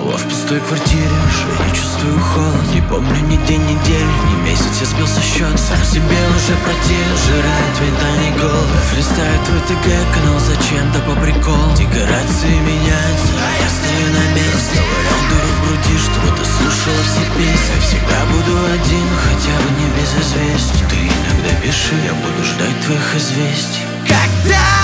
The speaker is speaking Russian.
голова в пустой квартире. Уже я чувствую холод. Не помню ни день недели, ни месяц, я сбил со счета. Сам себе уже против, жирает ментальный голод. Листает твой ТГ канал зачем-то по приколу. Декорации меняются, а я стою на месте. Валял дыру в груди, чтобы ты слушала все песни. Я всегда буду один, но хотя бы не без известий. Ты иногда пиши, я буду ждать твоих известий. Когда